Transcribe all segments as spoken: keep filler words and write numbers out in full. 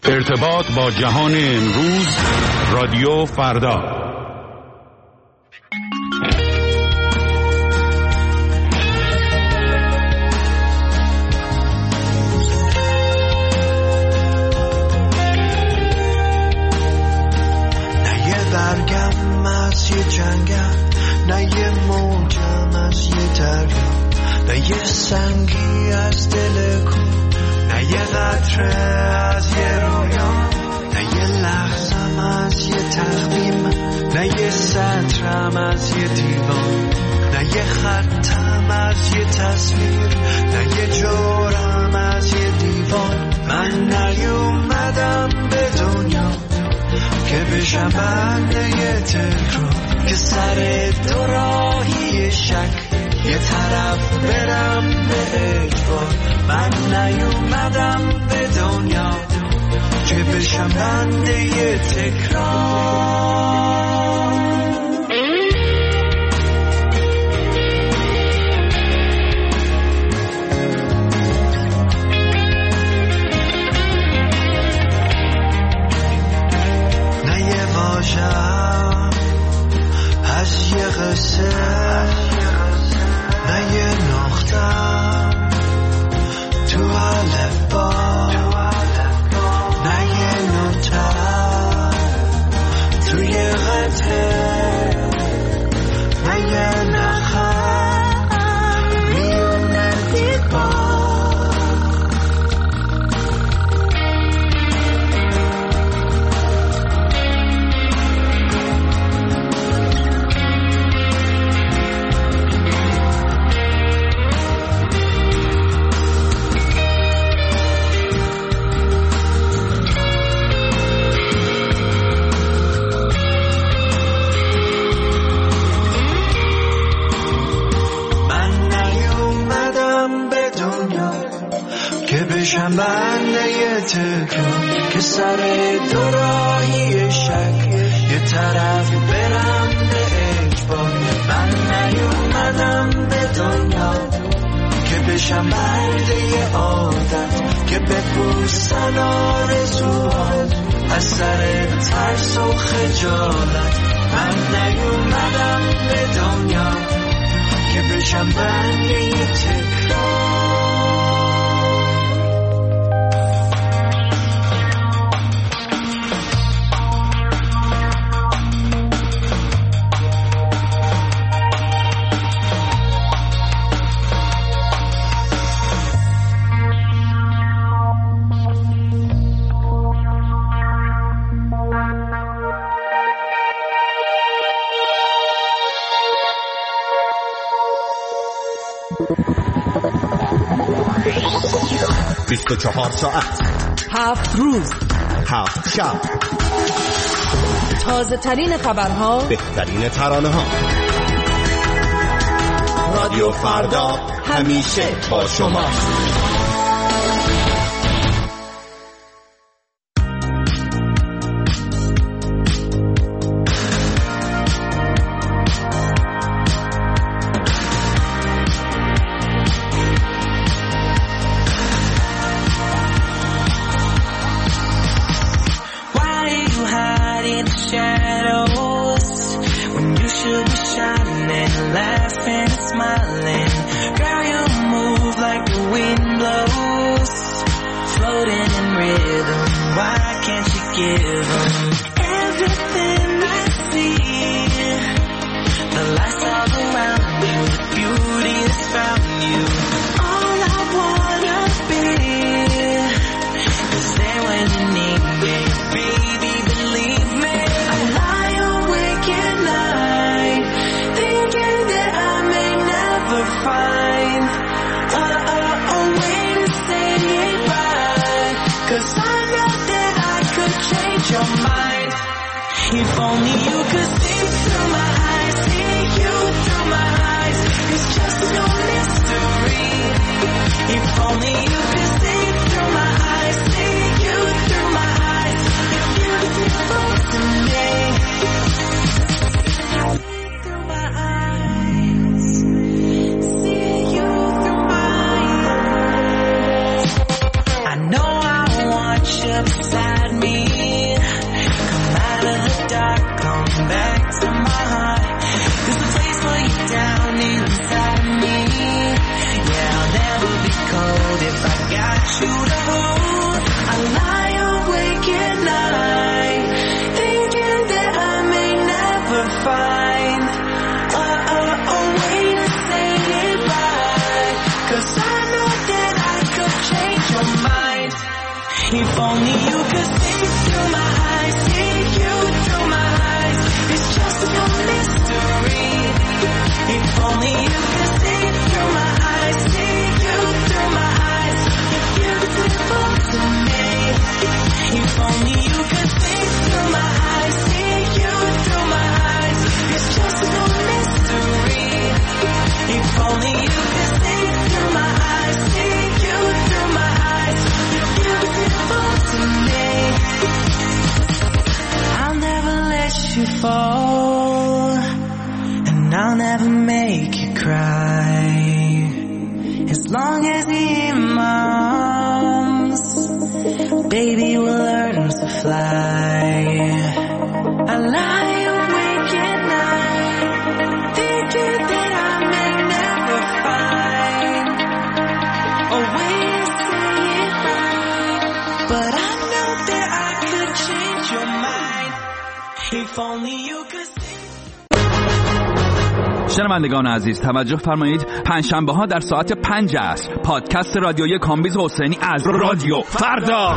ارتباط با جهان امروز، رادیو فردا. نه یه برگم از یه جنگم، نه یه موجم از یه دریا، نه یه سنگی از دل کو، نه یه قطره از یه رویا، نه یه لحظم از یه تخمیم، نه یه سطرم از یه دیوان، نه یه خطم از یه تصویر، نه یه جورم از یه دیوان. من نیومدم به دنیا که بشم بنده یه تکرار، که سر دو راهی شک یه طرف برم به اجبار. من نیومدم به دنیا که بشم بنده یه تکرار. نه یه واژه‌ام از یه قصه، نه یه نقطه‌ام تو الفبا، نه یه نوتم تو یه قطعه، نه یه نخم میونه دیوار. بشم بنده یه تکرار، که سر دو راهی شک یه طرف برم به اجبار. من نیومدم به دنیا که بشم بنده یه عادت، که بپوسن آرزوها از سر ترس و خجالت. من نیومدم به دنیا که بشم بنده یه تکرار. بیست و چهار ساعت، هفت روز، هفت شب، تازه ترین خبرها، بهترین ترانه ها. رادیو فردا همیشه با شما. If only you could see through my eyes, see you through my eyes. It's just no mystery. If only you could see through my eyes, see you through my eyes. You're beautiful to me. Through my eyes, see you through my eyes. I know I want you. up beside me. Come out of the dark, come back to my heart. There's a place for you down inside me. Yeah, I'll never be cold if I got you to hold. I lie awake at night, thinking that I may never find a, a, a way to say goodbye. Cause I know that I could change your mind. If only you could see through my eyes, see you through my eyes. It's just a mystery. If only you could see through my eyes, see you through my eyes. You're beautiful to me. If only you could see through my eyes, see you through my eyes. It's just a mystery. If only you could see through my eyes, see you through my eyes. You're beautiful to me. I'll never let you fall, and I'll never make you cry. As long as you're in my arms, baby, we'll learn to fly. I lie awake at night, thinking that I may never find a way to say it right. But I know that I could change your mind. If only you could see. شنوندگان عزیز توجه فرمایید، پنجشنبه ها در ساعت پنج است. پادکست رادیویی کامبیز حسینی از رادیو فردا.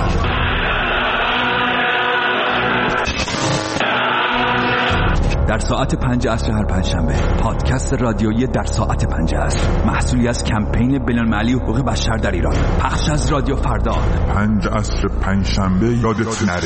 در ساعت پنج عصر هر پنجشنبه پادکست رادیویی در ساعت پنج است، محصولی از کمپین بین‌المللی حقوق بشر در ایران، پخش از رادیو فردا. پنج عصر پنجشنبه یادت نره.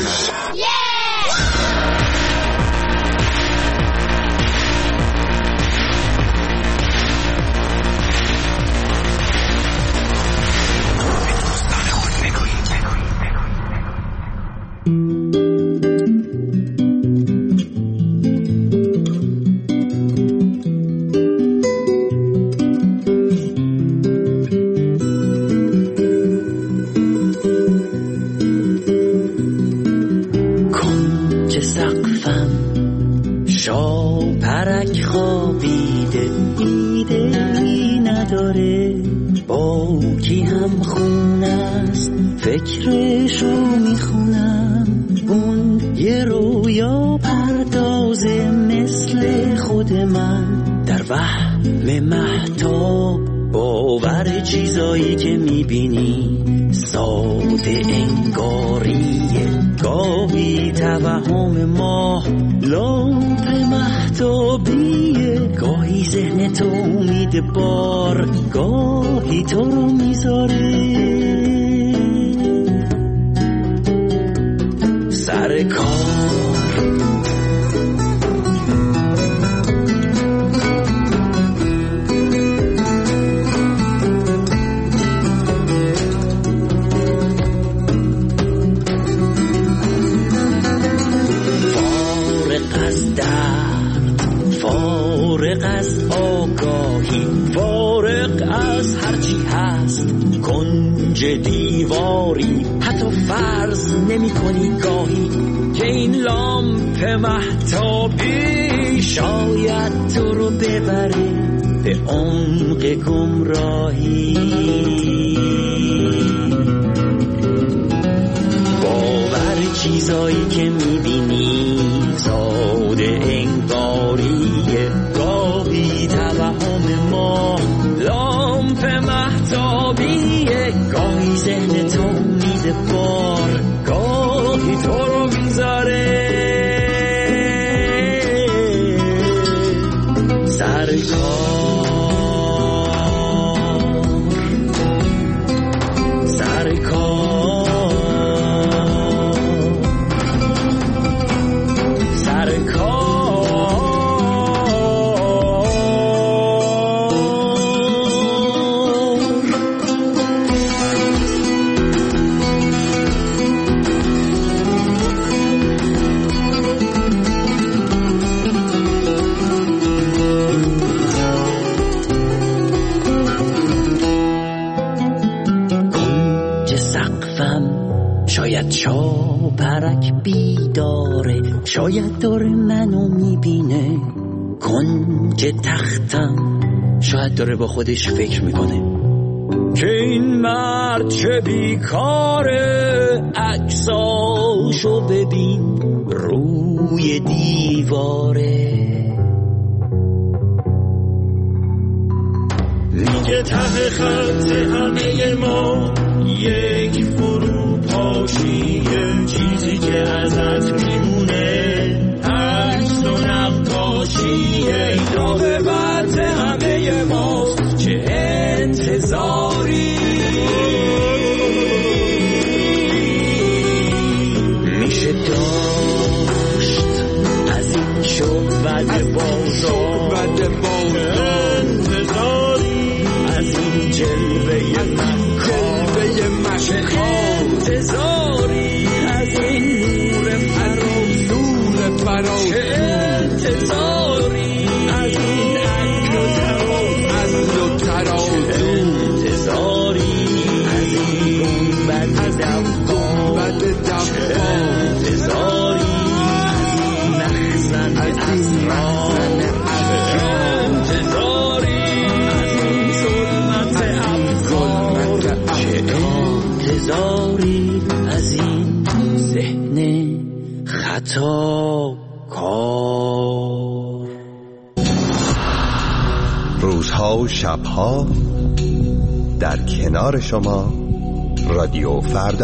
فکرشو میخونم، اون یه رویا پردازه مثل خود من، در وهم مهتاب باور چیزایی که میبینی ساده انگاریه، گاهی توهم ماه لامپ مهتابیه، گاهی ذهن تو امید بار، گاهی تو رو میذاره سر کار. فارغ از درد، فارغ از آگاهی، فارغ از هرچی هست کنج دیواری، حتی فرض نمی کنی گاهی که این لامپ مهتابی شاید تو رو ببره به عمق گمراهی. باور چیزایی که میبینی ساده انگاریه، گاهی توهم ما لامپ مهتابیه، گاهی ذهن تو امید بار، گاهی تو رو میذاره سر کار، سر کار، سر کار. شاید چاپرک بیداره، شاید داره منو میبینه کنج تختم، شاید داره با خودش فکر میکنه که این مرد چه بیکاره، عکساشو ببین روی دیواره. میگه ته خط همه ما یک فروپاشیه، چیزی که ازت میمونه عکس و نقاشیه. تا به بعد همه ماست چه انتظاری، میشه داشت از این شعبد بازار انتظاری، از این جلوه مشکار انتظاری، از این نور فراز چه انتظاری، از این عقل و تراز انتظاری، از این گنبد دفاع چه انتظاری، از این مخزن اسرار چه انتظاری، از این ظلمت افکار چه انتظاری، از این ذهن خطا کار. روزها و شبها در کنار شما رادیو فردا.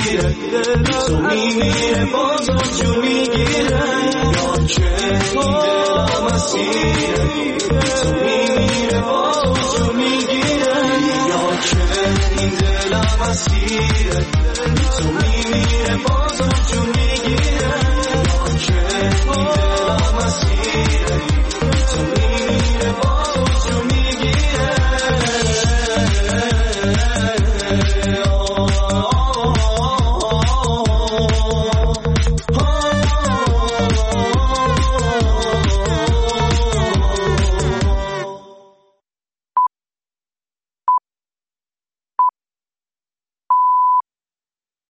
تو میمیره باز جون میگیره یا که